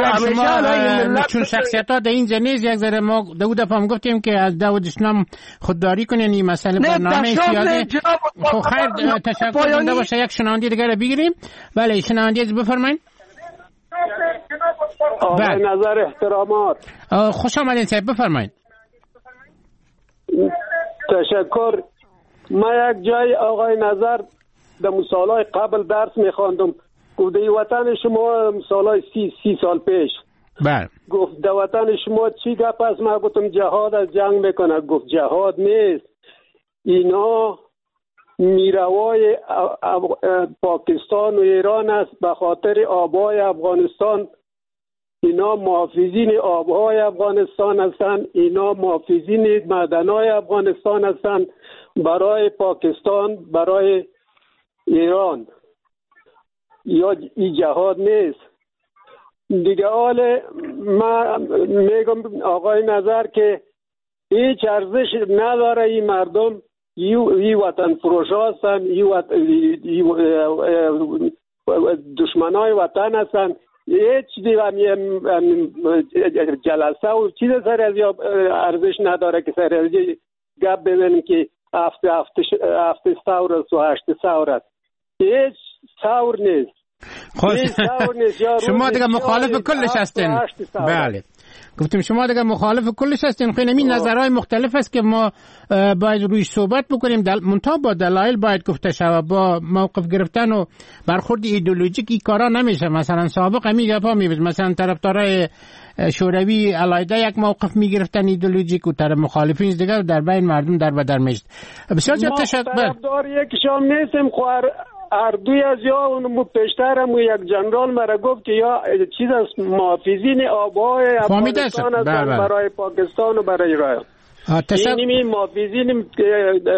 شما چون شخصیت ها در این جنیز یک ذره ما دو دفعه هم گفتیم که از داود اسلام خودداری کنین این مسئله برنامه سیاسی. خب خیر تشکر کنده باشه. یک شنونده دیگر بگیریم. بله شنونده بفرمایید. آقای نظر احترامات. خوش آمدین صاحب بفرمایید. تشکر. من یک جای آقای نظر در مسائل قبل درس میخواندم، گفت در وطن شما مسائل سی, سی سال پیش بله گفت در وطن شما چی گپ است؟ من گفتم جهاد از جنگ میکنه. گفت جهاد نیست، اینا میروای پاکستان و ایران است به خاطر آبهای افغانستان. اینا محافظین آبهای افغانستان هستند، اینا محافظین معدنهای افغانستان هستند برای پاکستان، برای ایران. یا این جهاد نیست دیگه. حال من میگم آقای نظر که هیچ ارزش نداره این مردم، این وطن فروش هستن، این دشمنای وطن هستن. هیچ دیگه جلسه و چیز سر از ارزش نداره که سر از گپ ببینیم که هفته هفته هفته ثور است و هشت ثور است. هیچ ثور نیست. شما دیگه مخالف کلش هستین. بله گفتیم شما دیگه مخالف کلش هستین. خیلی این نظرهای مختلف است که ما باید روی صحبت بکنیم. دل... منتها با دلایل باید گفته شود. با موقف گرفتن و برخورد ایدئولوژیک این کارا نمیشه. مثلا سابق همین گپا میبود، مثلا طرفدارای شوروی علیحده یک موقف میگرفتن ایدئولوژیک و طرف مخالفین دیگه در بین مردم در بدر میشد. بسیار زیاد تشکر. طرفدار یکشام نیستم. خوار اردوی از یا اون پیشترم و یک جنرال مرا گفت که یا چیز از محافظین آبهای افغانستان هستن برای پاکستان و برای ایران. اینمی محافظین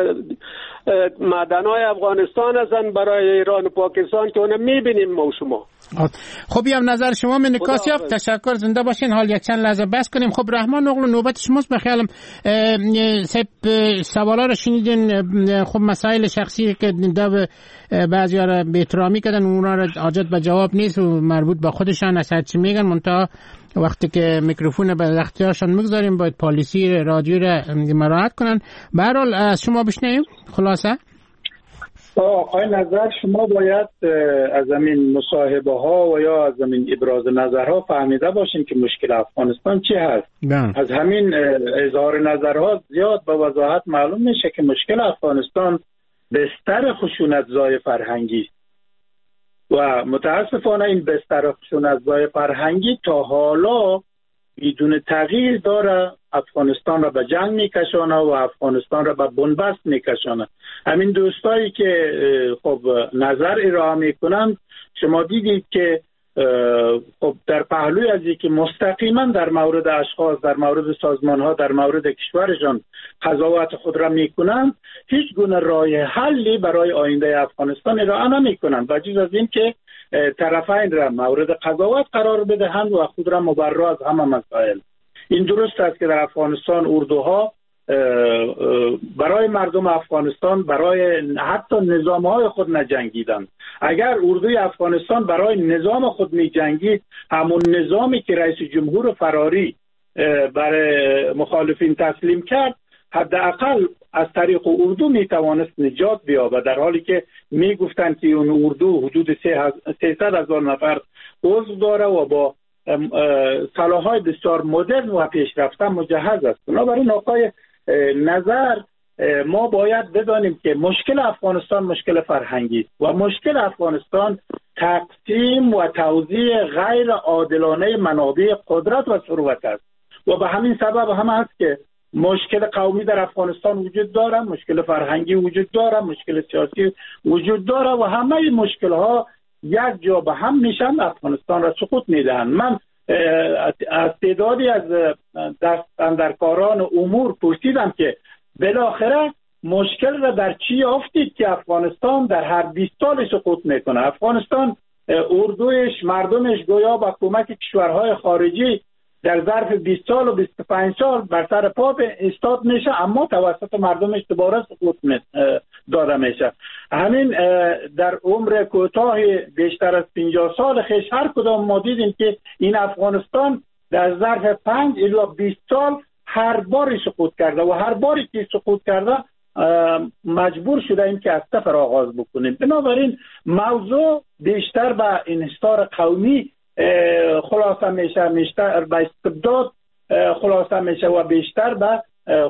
معدنهای افغانستان هستن برای ایران و پاکستان که اونم میبینیم ما و شما. خب هم نظر شما من کاسیاف، تشکر، زنده باشین. حال یک چند لحظه بس کنیم. خب رحمان اغلو نوبت شماست. بخیالم سب سوالا رو شنیدین. خب مسائل شخصی که دو بعضی ها را به احترامی کردن اونا را حاجت به جواب نیست و مربوط به خودشان از هر چی میگن، منتها وقتی که میکروفون به اختیارشان میگذاریم باید پالیسی رادیو را مراعات کنن. به هر حال از شما بشنویم خلاصه. آقای نظر شما باید از همین مصاحبه ها و یا از همین ابراز نظرها فهمیده باشین که مشکل افغانستان چی هست. بله. از همین اظهار نظرها زیاد به وضاحت معلوم میشه که مشکل افغانستان بستر خشونت‌زای فرهنگی است و متاسفانه این بستر خشونت‌زای فرهنگی تا حالا بدون تغییر داره افغانستان را به جنگ میکشانه و افغانستان را به بنبست میکشانه. همین دوستایی که خب نظر ارائه میکنند، شما دیدید که خب در پهلوی از اینکه مستقیما در مورد اشخاص، در مورد سازمان ها، در مورد کشورشان قضاوت خود را میکنند، هیچ گونه راه حلی برای آینده افغانستان ارائه نمیکنند و جز از این که طرفین را مورد قضاوت قرار بدهند و خود را مبرا از همه مسائل. این درست است که در افغانستان اردوها برای مردم افغانستان، برای حتی نظامهای خود نجنگیدند. اگر اردوی افغانستان برای نظام خود می جنگید، همون نظامی که رئیس جمهور فراری برای مخالفین تسلیم کرد، حداقل از طریق اردو می توانست نجات بیابد، در حالی که می گفتند که اون اردو حدود سیصد هزار نفر عضو داره و با سلاح‌های بسیار مدرن و پیشرفته مجهز است. بنابراین آقای نظر، ما باید بدانیم که مشکل افغانستان مشکل فرهنگی و مشکل افغانستان تقسیم و توزیع غیر عادلانه منابع قدرت و ثروت است و به همین سبب هم است که مشکل قومی در افغانستان وجود داره، مشکل فرهنگی وجود داره، مشکل سیاسی وجود داره و همه مشکل ها یک جا به هم میشن، افغانستان را سقوط میدهند. من از تعدادی از دستاندرکاران امور پرسیدم که بالاخره مشکل را در چی یافتید که افغانستان در هر بیست سال سقوط میکنه؟ افغانستان اردویش، مردمش گویا با کمک کشورهای خارجی در ظرف بیست سال و بیست و پنج سال بر سر پا استاد میشه، اما توسط مردمش دوباره سقوط داده میشه. همین در عمر کوتاه بیشتر از پنجاه سال خیش هر کدام ما دیدیم که این افغانستان در ظرف پنج الی بیست سال هر باری سقوط کرده و هر باری که سقوط کرده مجبور شده این که از صفر آغاز بکنیم. بنابراین موضوع بیشتر به انحصار قومی خلاصه میشه، بیشتر به استبداد خلاصه میشه و بیشتر به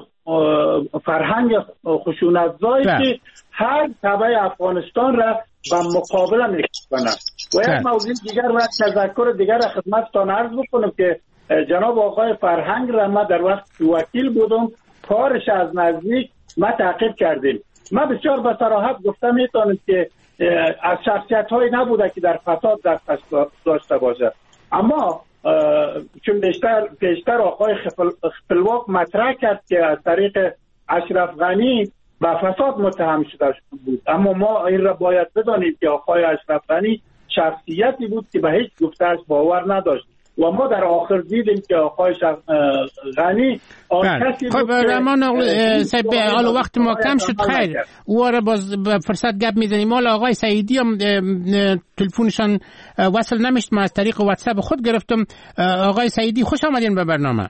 فرهنگ خشونت‌زایی که هر طبعه افغانستان را به مقابله میکنه. و یک موضوع دیگر و تذکر دیگر خدمتتان عرض بکنم که جناب آقای فرهنگ را ما در وقت وکیل بودم، کارش از نزدیک ما تعقیب کردیم. ما بسیار به صراحت گفتم میتونم که از شخصیت هایی نبوده که در فساد دست داشته باشه، اما چون بیشتر بیشتر آقای خپلواک مطرح کرد که از طریق اشرف غنی به فساد متهم شده بود، اما ما این را باید بدانیم که آقای اشرف غنی شخصیتی بود که به هیچ گفته‌اش باور نداشت و ما در آخر دیدیم که آقای غنی آن کسی خب رحمان حالا وقت ما کم شد، خیر او را باز فرصت گپ میزنیم. حالا آقای سعیدی هم تلفنشان وصل نمیشد، ما از طریق واتساپ خود گرفتم. آقای سعیدی خوش آمدین به برنامه.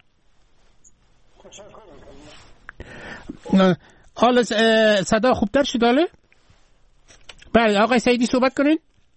حالا صدا خوبتر شد؟ حالا بله آقای سعیدی صحبت کنین.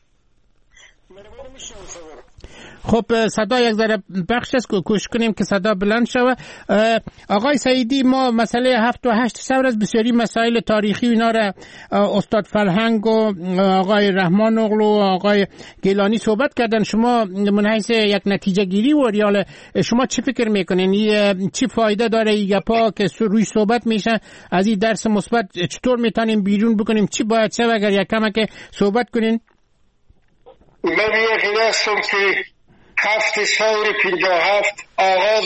خب صدا یک ذره بخش است که کوشش کنیم که صدا بلند شود. آقای سعیدی، ما مسئله هفت و هشت سور از بسیاری مسائل تاریخی اینا را استاد فرهنگ و آقای رحمان اغلو و آقای گیلانی صحبت کردن. شما من حیث یک نتیجه گیری و ریال شما چی فکر میکنین؟ چی فایده داره این گپا که روی صحبت میشه؟ از این درس مثبت چطور میتونیم بیرون بکنیم؟ چی باید شه اگر یک کم که صحبت کنین؟ من یکی هستم که هفت سور پنجاه هفت آغاز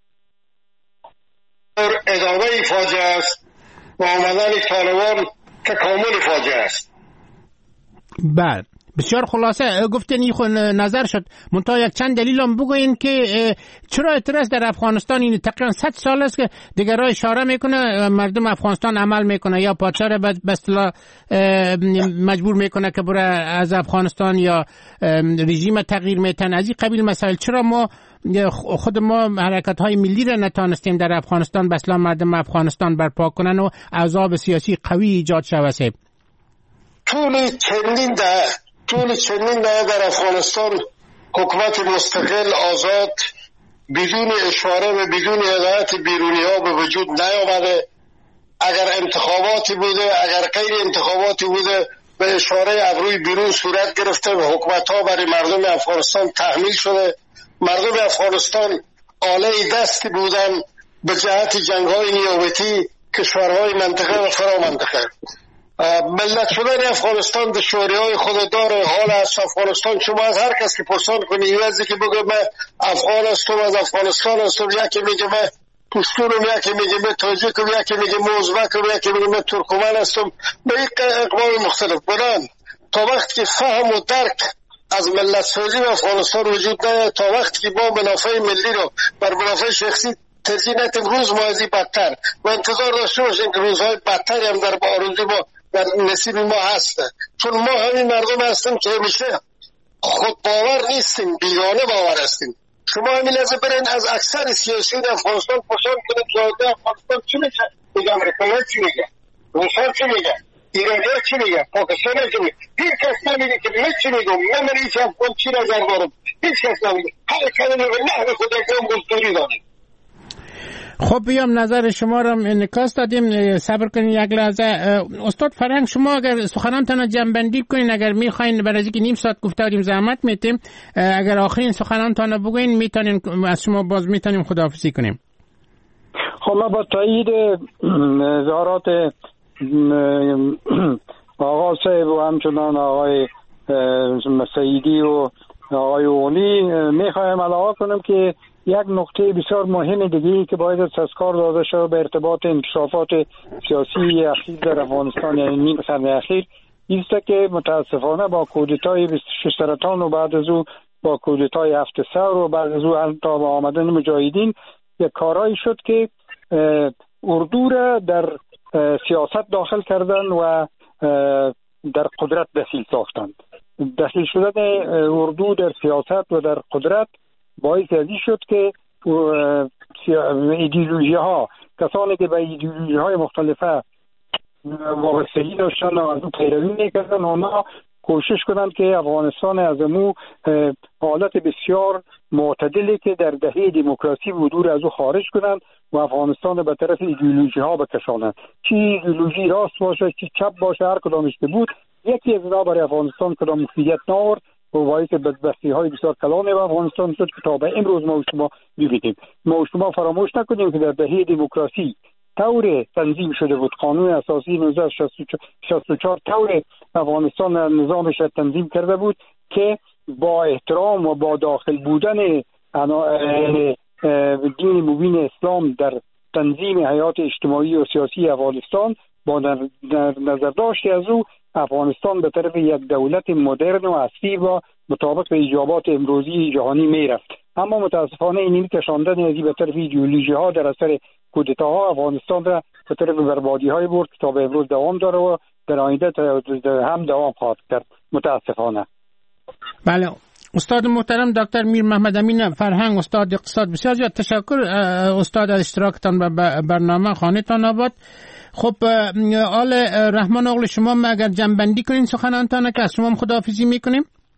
ادامه فاجعه است و آمدن طالبان تکامل فاجعه است. بله بسیار خلاصه گفتن این خود نظر شد. منتها یک چند دلیل هم بگوین که چرا اعتراض در افغانستان این تقریبا صد سال است که دیگر را اشاره میکنه مردم افغانستان عمل میکنه یا پادشاه را به اصطلاح مجبور میکنه که بره از افغانستان یا رژیم تغییر میتن از این قبیل مسائل. چرا ما خود ما حرکت های ملی را نتانستیم در افغانستان به اصطلاح مردم افغانستان برپا کنن و احزاب سیاسی قوی ایجاد شود؟ طول چندین دهه طول چندین دهه در افغانستان حکومت مستقل آزاد بدون اشاره و بدون هدایت بیرونی ها به وجود نیامده. اگر انتخاباتی بوده اگر غیر انتخاباتی بوده به اشاره ابروی بیرون صورت گرفته و حکومت ها برای مردم افغانستان تحمیل شده. مردم افغانستان آله دستی بودن به جهت جنگ های نیابتی کشورهای منطقه و فرا منطقه. ملت شدن افغانستان دشواری های خود داره. حال از افغانستان شما از هر کس که پرسان کنی یوزی که بگه من افغان هستم از افغانستان هستم، یکی میگه من پشتونم، یکی میگه من تاجیکم، یکی میگه من ازبکم، یکی میگه من ترکمن هستم، به این اقوام مختلف بودن. تا وقتی که فهم و درک از ملت سازی و افغانستان وجود نداره، تا وقتی که ما منافع ملی رو بر منافع شخصی ترجیح ندیم، روز ما از این بدتر و انتظار داشته باشیم که روزهای بدتری هم در آرزوی ما در نصیب ما هست. چون ما همین مردم هستیم که همیشه خود باور نیستیم، بیگانه باور هستیم. شما همین لحظه برین از اکثر سیاسیون افغانستان پرسان کنید که افغانستان چی میگه؟ میگه امریکایی چی میگه؟ روسا چی میگه؟ ایرانی چی میگه؟ پاکستان چی میگه؟ هیچ کس نمیگه که من چی میگم، من من هیچ افغان چی نظر دارم، هیچ کس نمیگه. هر کلمه به نحو خود اکرام گفتوری داریم. خب بیام نظر شما را انعکاس دادیم. صبر کنین یک لحظه. استاد فرهنگ، شما اگر سخنانتان جمع‌بندی کنین، اگر میخواین برای اینکه نیم ساعت گفته بودیم زحمت میتیم، اگر آخرین سخنانتان بگوین میتونیم از شما باز میتونیم خداحافظی کنیم. خب ما با تایید اظهارات آقا صاحب و همچنان آقای سعیدی و آقای اولی میخوایم علاوه کنم که یک نکته بسیار مهم دیگه که باید تذکر داده شد به ارتباط انکشافات سیاسی اخیر در افغانستان، یعنی نیم قرن اخیر، است که متاسفانه با کودتای بیست و شش سرطان و بعد از او با کودتای هفت ثور و بعد از او تا با آمدن مجاهدین یک کارایی شد که اردو را در سیاست داخل کردن و در قدرت دخیل ساختند. دخیل شدن اردو در سیاست و در قدرت باعث ازی شد که ایدئولوژی ها، کسانی که به ایدئولوژی های مختلفه وابستگی داشتن و از اون پیروی میکردن، اونا کوشش کنند که افغانستان از امو حالت بسیار معتدلی که در دهه دموکراسی بود از او خارج کنند و افغانستان به طرف ایدئولوژی ها بکشانند. چی ایدئولوژی راست باشه چی چپ باشه، هر کدامش که بود، یکی از اینا برای افغانستان کدام مفیدیت نآورد و باعث بدبختی های بسیار کلان به افغانستان شد که تا به امروز ما و شما می‌بینیم. ما و شما فراموش نکنیم که در دهه دموکراسی طور تنظیم شده بود، قانون اساسی نوزده شصت و چهار طور افغانستان نظامش تنظیم کرده بود که با احترام و با داخل بودن دین مبین اسلام در تنظیم حیات اجتماعی و سیاسی افغانستان با نظر داشت از او افغانستان به طرف یک دولت مدرن و عصری و مطابق به ایجابات امروزی جهانی می رفت. اما متاسفانه این کشاندن ازی به طرف ایدئولوژی ها در اثر کودتاها افغانستان را به طرف بربادی های برد که تا به امروز دوام داره و در آینده هم دوام خواهد کرد متاسفانه. بله استاد محترم دکتر میر محمد امین فرهنگ، استاد اقتصاد، بسیار زیاد تشکر استاد از اشتراکتان به برنامه. خانه‌تان آباد. خب آل رحمان اغل شما ما اگر جنبندی کنین سخنانتان که از شما هم خداحافظی میکنیم.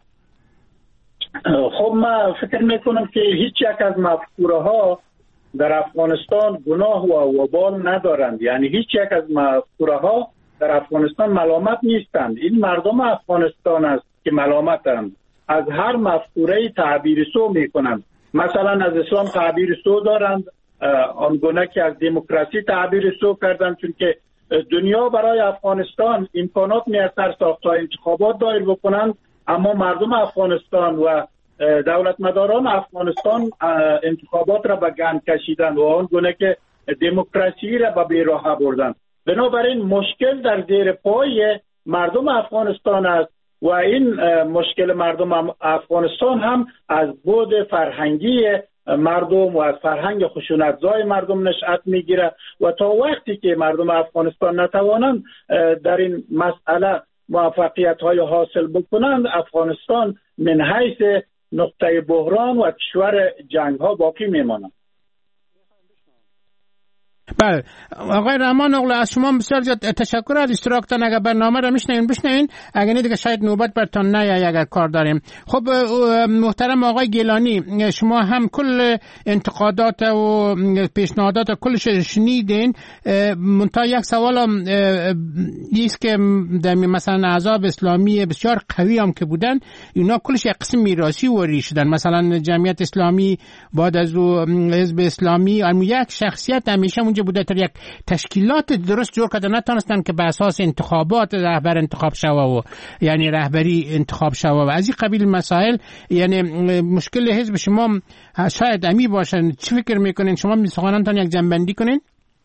خب من فکر میکنم که هیچ یک از مفکوره ها در افغانستان گناه و وبال ندارند، یعنی هیچ یک از مفکوره ها در افغانستان ملامت نیستند. این مردم افغانستان است که ملامتند، از هر مفکوره تعبیر سو میکنند. مثلا از اسلام تعبیر سو دارند، آنگونه که از دموکراسی تعبیر سو کردن، چون که دنیا برای افغانستان امکانات میسر ساخت تا انتخابات دایر بکنند، اما مردم افغانستان و دولت مداران افغانستان انتخابات را به گند کشیدن و آنگونه که دموکراسی را به بیراه بردن. بنابراین مشکل در زیر پای مردم افغانستان است و این مشکل مردم افغانستان هم از بعد فرهنگی مردم و از فرهنگ خشونتزای مردم نشأت میگیره و تا وقتی که مردم افغانستان نتوانند در این مسئله موفقیت های حاصل بکنند، افغانستان من حیث نقطه بحران و کشور جنگ ها باقی میماند. بله آقای رحمان اغلو از شما بسیار زیاد تشکر از اشتراکتان. اگر برنامه را میشنوین بشنوین، اگر نه دیگه شاید نوبت برتان نیاید اگر کار داریم. خب محترم آقای گیلانی، شما هم کل انتقادات و پیشنهادات کلش شنیدین، منتها یک سوال هم ایست که مثلا احزاب اسلامی بسیار قوی هم که بودن، اینا کلش یک قسم میراثی وری شدن. مثلا جمعیت اسلامی بعد از حزب اسلامی هم یک شخصیت همیشه اونجا بوده، تا یک تشکیلات درست جور کرده نتونستن که به اساس انتخابات رهبر انتخاب شوه و یعنی رهبری انتخاب شوه و از این قبیل مسائل. یعنی مشکل حزب شما شاید امی باشن. چی فکر میکنین شما؟ می سخنانتان یک جنبندی کنین.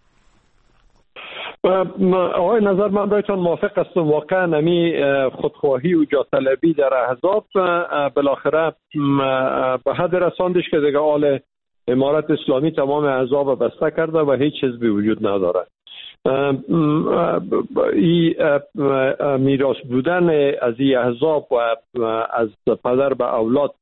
آقای نظر من برایتان موافق هستم. واقعا امی خودخواهی و جاطلبی در احزاب بالاخره به حد رساندش که دیگه آل امارت اسلامی تمام احزاب بسته کرده و هیچ حزبی وجود نداره. این میراث بودن از این احزاب و از پدر به اولاد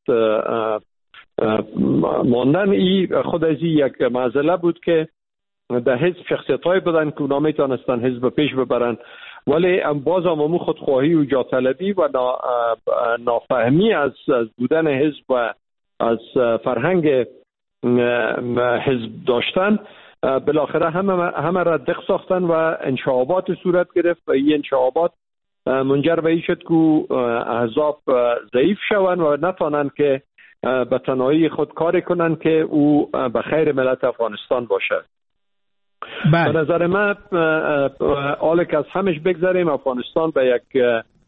ماندن، این خود از یک معضله بود که در حزب شخصیت های بودن که اونا میتونستن حزب پیش ببرن، ولی باز هم امو خودخواهی و جاطلبی و نافهمی از بودن حزب و از فرهنگ حزب داشتن بالاخره همه همه را دق ساختن و انشعابات صورت گرفت و این انشعابات منجر به این شد که احزاب ضعیف شوند و نتوانند که به تنهایی خود کاری کنند که او به خیر ملت افغانستان باشه. به نظر من حالا که از همش بگذاریم، افغانستان به یک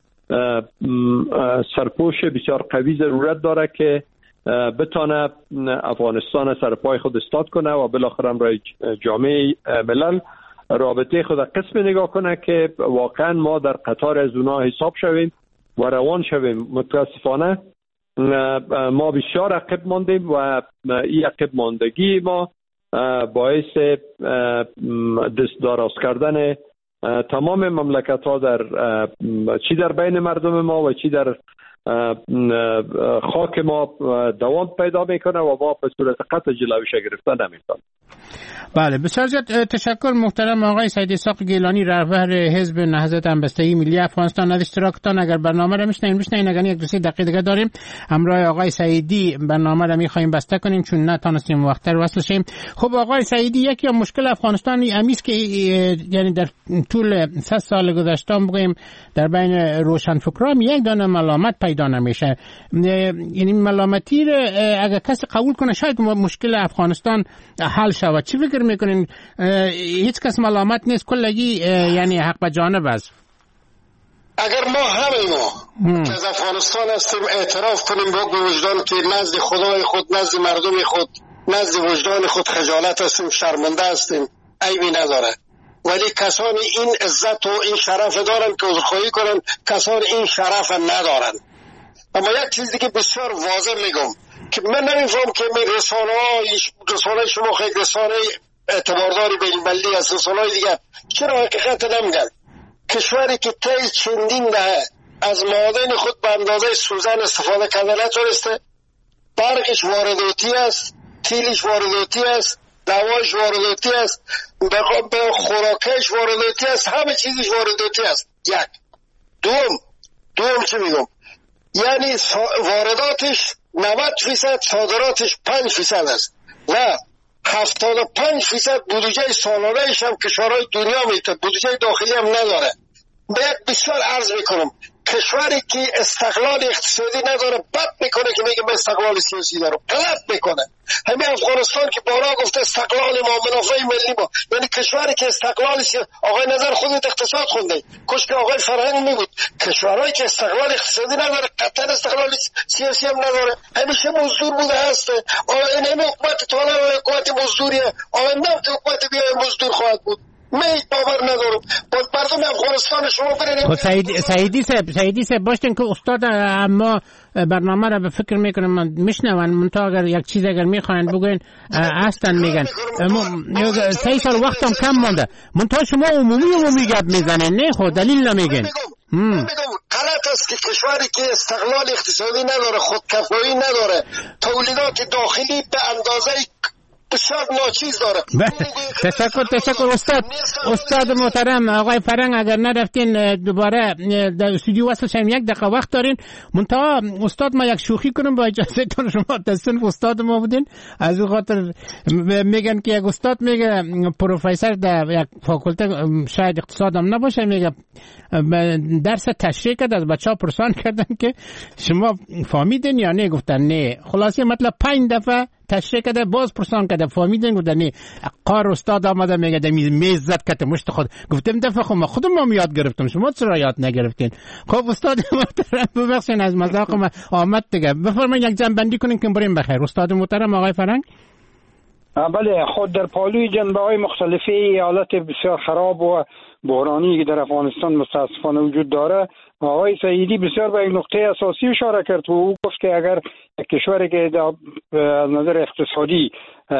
سرپوش بسیار قوی ضرورت داره که بتانه افغانستان سر پای خود استاد کنه و بالاخره هم رای جامعه ملل رابطه خود قسم نگاه کنه که واقعا ما در قطار از اونا حساب شویم و روان شویم. متاسفانه ما بسیار عقب ماندیم و این عقب ماندگی ما باعث دست دراز کردن تمام مملکت ها در چی در بین مردم ما و چی در خاک ما دوام پیدا میکنه و ما به صورت قطع جلویش گرفتن نمیتونیم. بله بسیار زیاد تشکر محترم آقای سید اسحاق گیلانی، رهبر حزب نهضت همبستگی ملی افغانستان، از اشتراکتان. اگر برنامه را میشنین میشنین اگر یک دو سه دقیقه دیگه داریم همراه آقای سعیدی برنامه را میخوایم بسته کنیم چون نتونستیم وقتتر وصل شیم. خب آقای سعیدی، یکی از مشکل افغانستان امیست که یعنی در طول سه سال گذشته بگیم در بین روشنفکران یک دانه ملامت پیدا نمیشه. یعنی ملامتی را اگر کسی قبول کنه شاید مشکل افغانستان حل شود. چی فکر میکنین؟ هیچ کس ملامت نیست، کلگی یعنی حق به جانب است. اگر ما همه ما که از افغانستان هستیم اعتراف کنیم با وجدان که نزد خدای خود، نزد مردم خود، نزد وجدان خود خجالت هستیم، شرمنده هستیم، عیبی نداره. ولی کسانی این عزت و این شرف دارن که عذرخواهی کنن، کسانی این شرف ندارن. اما یک چیز دیگه بسیار واضح میگم که من نمیفهم که می رسانه های رسانه شما خیلی رسانه اعتبارداری بین المللی از رسانه های دیگر چرا حقیقت نمیگن؟ کشوری که طی چندین دهه از معادن خود به اندازه سوزن استفاده کرده نتونسته، برقش وارداتی است، تیلش وارداتی است، دوایش وارداتی است، به خوراکش وارداتی است، همه چیزش وارداتی است. یک دوم دوم چه میگم؟ یعنی وارداتش نود فیصد، صادراتش پنج فیصد است و هفتاد و پنج فیصد بودجه سالانه‌اش هم کشورهای دنیا میده، بودجه داخلی هم نداره. باید بسیار عرض میکنم کشوری که استقلال اقتصادی نداره بد میکنه که میگه من استقلال سیاسی دارم، غلط میکنه. همین افغانستان که بارا گفته استقلال ما، منافع ملی ما، یعنی کشوری که استقلال سیاسی، آقای نظر خودت اقتصاد خونده، کاش که آقای فرهنگ میگود کشورهایی که استقلال اقتصادی نداره قطعا استقلال سیاسی هم نداره، همیشه مزدور بوده هسته. این همه حکومت طالب حکومت مزدوریه، آینده که حکومت بیای مزدور خواهد بود. من هیچ باور ندارم. باز مردم افغانستان شما برین. سعید سعیدی صاحب سعیدی صاحب باشین که استاد اما برنامه را به فکر میکنم من میشنون منتها اگر یک چیز اگر میخواین بگوین هستن میگن سه سال وقتم کم مونده منتها شما عمومی عمومی گپ میزنین نه خود دلیل نمیگین. غلط است که کشوری که استقلال اقتصادی نداره خودکفایی نداره تولیدات داخلی به اندازه بسیار ناچیز داره. تشکر تشکر استاد استاد محترم آقای فرنگ اگر نرفتین دوباره در استودیو وصل شیم یک دقیقه وقت دارین منتها استاد ما یک شوخی کنم با اجازه تون شما تصنیف استاد ما بودین از اون خاطر میگن که یک استاد میگه پروفسور در یک فاکولته شاید اقتصاد هم نباشه میگه درس تشریح کرد از بچه ها پرسان کردن که شما فهمیدین یا نه گفتن نه خلاصی مطلب پنج دفعه تشریح کرده باز پرسان کرده فهمیدین گفتن نه قار استاد آمده میگه در میز زد کته مشت خود گفتم دفعه خود ما خودم هم یاد گرفتم شما چرا یاد نگرفتین. خب استاد محترم ببخشید از مذاق ما آمد دیگه بفرمایید یک جنبندی کنین که بریم بخیر. استاد محترم آقای فرنگ. بله خود در پالوی جنبه های مختلفی حالت بسیار خراب و بحرانی که در افغانستان متاسفانه وجود داره آقای سعیدی بسیار به یک نقطه اساسی اشاره کرد و او گفت که اگر کشوری که از نظر اقتصادی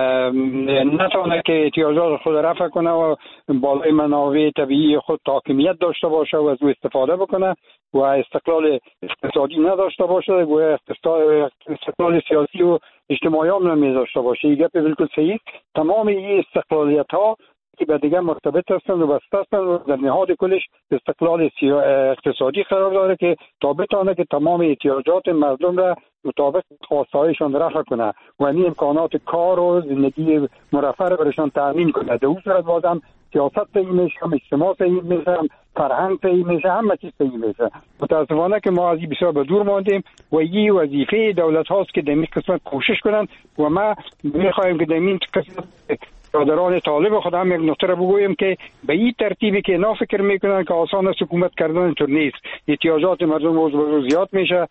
نتونه که احتیاجات خود رفع کنه و بالای منابع طبیعی خود حاکمیت داشته باشه و از او استفاده بکنه و استقلال اقتصادی نداشته باشه و استقلال سیاسی و اجتماعی هم نمی داشته باشه این گپ بالکل صحیح. تمام این استقلالیت ها که به دیگه مرتبط هستند و بسته هستند و در نهاد کلش استقلال اقتصادی قرار داره که تا بتونه که تمام احتیاجات مردم را مطابق خواستهایشان رفع کنه و این امکانات کار و زندگی مرفه را برشان تأمین کنه. در اون صورت بازم سیاست صحیح میشه، هم اجتماع صحیح میشه، هم فرهنگ صحیح میشه، همه چیز صحیح میشه. متاسفانه که ما از این بسیار به دور ماندیم و این وظیفه دولت هاست که در این قسمت کوشش کنند و ما میخواهیم که در این قسمت برادران طالب خود هم یک نقطه را بگویم که به این ترتیبی که اینا فکر میکنن که آسان است حکومت کردن اینطور نیست. احتیاجات مردم روز به روز زیاد میشه،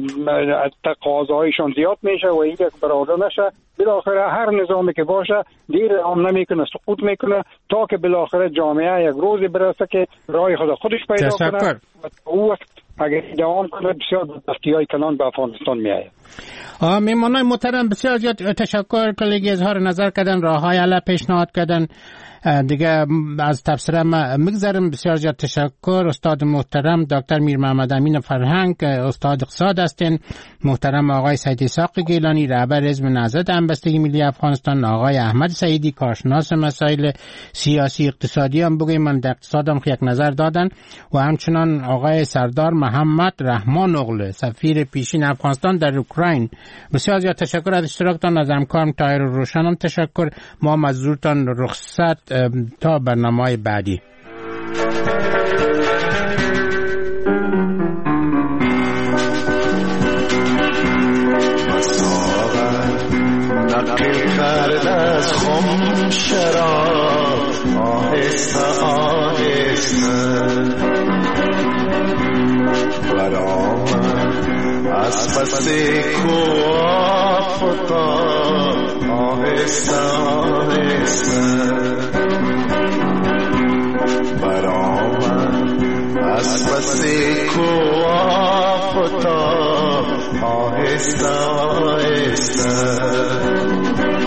تقاضاهایشان زیاد میشه و این یک برآورده نشه بالاخره هر نظامی که باشه دیر هم نمیکنه سقوط میکنه تا که بالاخره جامعه یک روزی برسه که راه خود خودش پیدا کنه و او وقت اگر دوام کنه بسیار بدبختی‌های کلان به افغانستان میآید. میمانای محترم بسیار زیاد تشکر کلیگی اظهار نظر کردن راههای حل پیشنهاد کردن دیگه از تفسیر ما میگذارم. بسیار زیاد تشکر استاد محترم دکتر میر محمد امین فرهنگ استاد اقتصاد هستین، محترم آقای سعید اسحاق گیلانی رهبر حزب نهضت همبستگی ملی افغانستان، آقای احمد سعیدی کارشناس مسائل سیاسی اقتصادی هم بگویم من در اقتصاد هم یک نظر دادن و همچنان آقای سردار محمد رحمان اغله سفیر پیشین افغانستان در اوکراین. بسیار زیاد تشکر از اشتراکتان. از همکارم طاهر روشن هم تشکر. ما مزدورتان رخصت تا برنامه‌های بعدی. نقل کرد از خم شراب آهسته آهسته برآمد از پس کوه فتاد آهسته آهسته برآمد از پس کوه فتاد آهسته آهسته